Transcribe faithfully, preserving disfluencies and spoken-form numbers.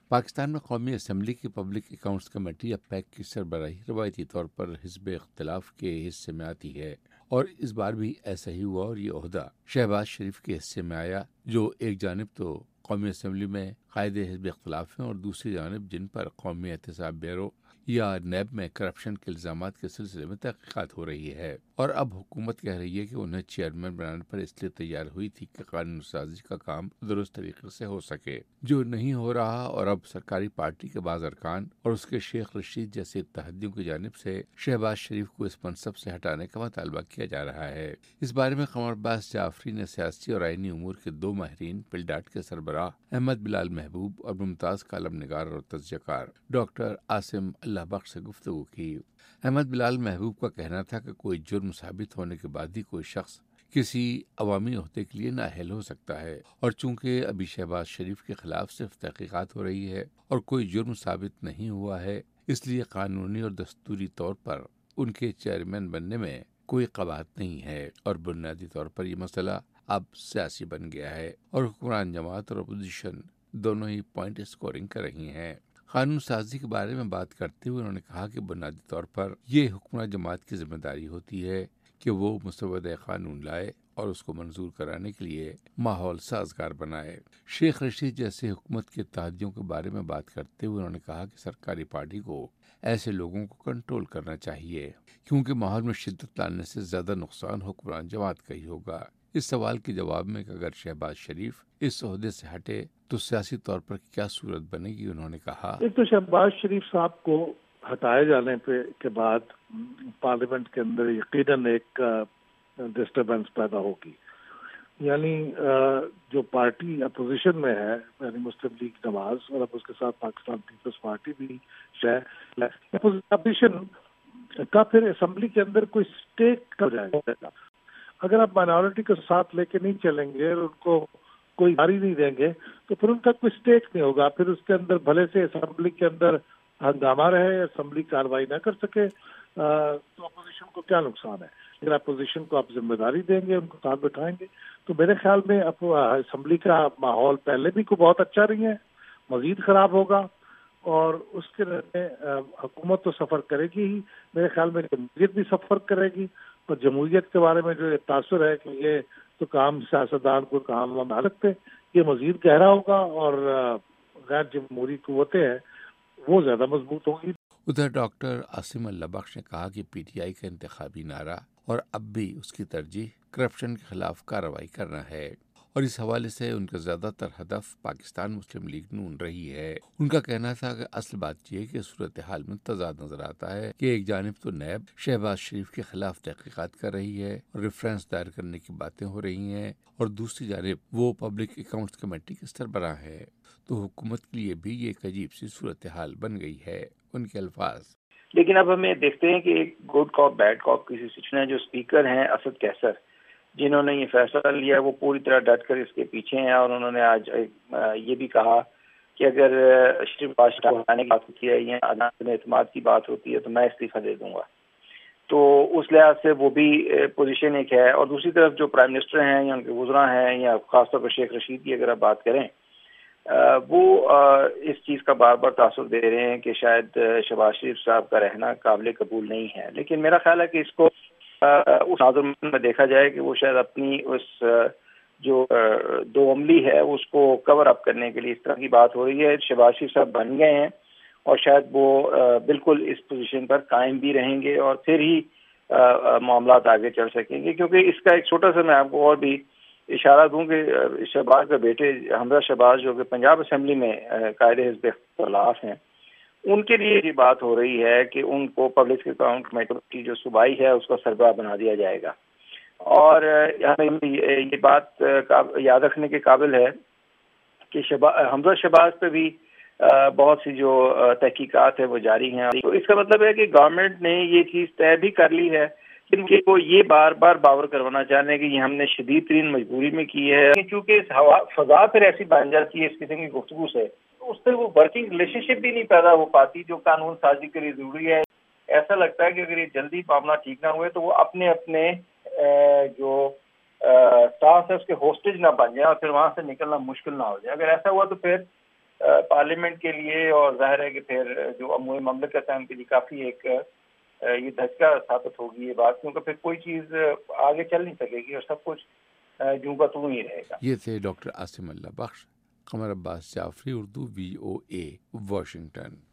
پاکستان میں قومی اسمبلی کی پبلک اکاؤنٹس کمیٹی یا پیک کی سربراہی روایتی طور پر حزب اختلاف کے حصے میں آتی ہے، اور اس بار بھی ایسا ہی ہوا، اور یہ عہدہ شہباز شریف کے حصے میں آیا، جو ایک جانب تو قومی اسمبلی میں قائد حزب اختلاف ہیں اور دوسری جانب جن پر قومی احتساب بیورو یا نیب میں کرپشن کے الزامات کے سلسلے میں تحقیقات ہو رہی ہے، اور اب حکومت کہہ رہی ہے کہ انہیں چیئرمین بنانے پر اس لیے تیار ہوئی تھی کہ قانون سازی کا کام درست طریقے سے ہو سکے، جو نہیں ہو رہا، اور اب سرکاری پارٹی کے بعض ارکان اور اس کے شیخ رشید جیسے اتحادیوں کی جانب سے شہباز شریف کو اس منصب سے ہٹانے کا مطالبہ کیا جا رہا ہے۔ اس بارے میں قمر عباس جعفری نے سیاسی اور آئینی امور کے دو ماہرین پلڈاٹ کے سربراہ احمد بلال محبوب اور ممتاز کالم نگار اور تجزیہ کار ڈاکٹر عاصم اللہ بخش سے گفتگو کی۔ احمد بلال محبوب کا کہنا تھا کہ کوئی جرم ثابت ہونے کے بعد ہی کوئی شخص کسی عوامی عہدے کے لیے نااہل ہو سکتا ہے، اور چونکہ ابھی شہباز شریف کے خلاف صرف تحقیقات ہو رہی ہے اور کوئی جرم ثابت نہیں ہوا ہے، اس لیے قانونی اور دستوری طور پر ان کے چیئرمین بننے میں کوئی قباحت نہیں ہے، اور بنیادی طور پر یہ مسئلہ اب سیاسی بن گیا ہے اور حکمران جماعت اور اپوزیشن دونوں ہی پوائنٹ اسکورنگ کر رہی ہیں۔ قانون سازی کے بارے میں بات کرتے ہوئے انہوں نے کہا کہ بنیادی طور پر یہ حکمراں جماعت کی ذمہ داری ہوتی ہے کہ وہ مسودہ قانون لائے اور اس کو منظور کرانے کے لیے ماحول سازگار بنائے۔ شیخ رشید جیسے حکومت کے اتحادیوں کے بارے میں بات کرتے ہوئے انہوں نے کہا کہ سرکاری پارٹی کو ایسے لوگوں کو کنٹرول کرنا چاہیے، کیونکہ ماحول میں شدت لانے سے زیادہ نقصان حکمران جماعت کا ہی ہوگا۔ اس سوال کے جواب میں کہ اگر شہباز شریف اس عہدے سے ہٹے تو سیاسی طور پر کیا صورت بنے گی، انہوں نے کہا ایک تو شہباز شریف صاحب کو ہٹائے جانے پہ کے بعد پارلیمنٹ کے اندر یقیناً ایک ڈسٹربنس پیدا ہوگی، یعنی جو پارٹی اپوزیشن میں ہے یعنی مسلم لیگ نواز اور اب اس کے ساتھ پاکستان پیپلز پارٹی بھی ہے، اپوزیشن کا پھر اسمبلی کے اندر کوئی اسٹیک ہو جائے گا۔ اگر آپ مائنورٹی کو ساتھ لے کے نہیں چلیں گے اور ان کو کوئی گاڑی نہیں دیں گے تو پھر ان کا کوئی اسٹیک نہیں ہوگا، پھر اس کے اندر بھلے سے اسمبلی کے اندر ہنگامہ رہے، اسمبلی کاروائی نہ کر سکے تو اپوزیشن کو کیا نقصان ہے؟ اگر اپوزیشن کو آپ ذمہ داری دیں گے، ان کو ساتھ بٹھائیں گے تو میرے خیال میں اسمبلی کا ماحول پہلے بھی کو بہت اچھا رہی ہے، مزید خراب ہوگا، اور اس کے حکومت تو سفر کرے گی ہی، میرے خیال میں جمہوریت بھی سفر کرے گی، اور جمہوریت کے بارے میں جو تاثر ہے کہ یہ تو کام سیاستدان کو کام نہ رکھتے، یہ مزید گہرا ہوگا اور غیر جمہوری قوتیں ہیں وہ زیادہ مضبوط ہوں گی۔ ادھر ڈاکٹر عاصم اللہ بخش نے کہا کہ پی ٹی آئی کا انتخابی نعرہ اور اب بھی اس کی ترجیح کرپشن کے خلاف کارروائی کرنا ہے، اور اس حوالے سے ان کا زیادہ تر ہدف پاکستان مسلم لیگ نون رہی ہے۔ ان کا کہنا تھا کہ اصل بات یہ کہ صورتحال میں تضاد نظر آتا ہے کہ ایک جانب تو نیب شہباز شریف کے خلاف تحقیقات کر رہی ہے اور ریفرنس دائر کرنے کی باتیں ہو رہی ہیں، اور دوسری جانب وہ پبلک اکاؤنٹس کمیٹی کے سربراہ ہے، تو حکومت کے لیے بھی یہ ایک عجیب سی صورتحال بن گئی ہے۔ ان کے الفاظ: لیکن اب ہمیں دیکھتے ہیں کہ ایک گڈ کاپ بیڈ کاپ کی سچویشن ہے۔ جو اسپیکر ہیں اسد کیسر، جنہوں نے یہ فیصلہ لیا وہ پوری طرح ڈٹ کر اس کے پیچھے ہیں، اور انہوں نے آج یہ بھی کہا کہ اگر شریف باز کو ہٹانے کی بات ہوتی ہے یا عدالت میں اعتماد کی بات ہوتی ہے تو میں استعفیٰ دے دوں گا، تو اس لحاظ سے وہ بھی پوزیشن ایک ہے۔ اور دوسری طرف جو پرائم منسٹر ہیں یا ان کے وزراء ہیں یا خاص طور پر شیخ رشید کی اگر آپ بات کریں، وہ اس چیز کا بار بار تاثر دے رہے ہیں کہ شاید شہباز شریف صاحب کا رہنا قابل قبول نہیں ہے، لیکن میرا خیال ہے کہ اس کو اس ناظر میں دیکھا جائے کہ وہ شاید اپنی اس جو دو عملی ہے اس کو کور اپ کرنے کے لیے اس طرح کی بات ہو رہی ہے۔ شہباز شریف صاحب بن گئے ہیں اور شاید وہ بالکل اس پوزیشن پر قائم بھی رہیں گے اور پھر ہی معاملات آگے چل سکیں گے، کیونکہ اس کا ایک چھوٹا سا میں آپ کو اور بھی اشارہ دوں کہ شہباز کے بیٹے حمزہ شہباز جو کہ پنجاب اسمبلی میں قائد حزب اختلاف ہیں، ان کے لیے یہ بات ہو رہی ہے کہ ان کو پبلک اکاؤنٹ کمیٹی کی جو صوبائی ہے اس کا سربراہ بنا دیا جائے گا۔ اور ہمیں یہ بات یاد رکھنے کے قابل ہے کہ حمزہ شہباز پہ بھی بہت سی جو تحقیقات ہے وہ جاری ہیں، تو اس کا مطلب ہے کہ گورنمنٹ نے یہ چیز طے بھی کر لی ہے، لیکن کہ وہ یہ بار بار باور کروانا چاہتے ہیں کہ یہ ہم نے شدید ترین مجبوری میں کی ہے، چونکہ فضا پھر ایسی بن جاتی ہے اس قسم کی گفتگو سے، اس سے وہ ورکنگ ریلیشن شپ بھی نہیں پیدا ہو پاتی جو قانون سازی کے لیے ضروری ہے۔ ایسا لگتا ہے کہ اگر یہ جلدی معاملہ ٹھیک نہ ہوئے تو وہ اپنے اپنے جو سٹاف ہے اس کے ہوسٹیج نہ بن جائے اور پھر وہاں سے نکلنا مشکل نہ ہو جائے۔ اگر ایسا ہوا تو پھر پارلیمنٹ کے لیے اور ظاہر ہے کہ پھر جو امور مملکت ہے ان کے لیے کافی ایک یہ دھچکا ثابت ہوگی یہ بات، کیونکہ پھر کوئی چیز آگے چل نہیں سکے گی اور سب کچھ جوں کا توں ہی رہے گا۔ یہ تھے doctor Asim Allah Bakhsh. Qamar Abbas Jafri, Urdu, V O A, Washington.